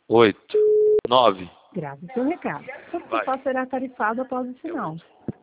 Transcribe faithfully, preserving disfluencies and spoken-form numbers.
oito, nove. Grave seu recado. O Vai. total será tarifado após o sinal.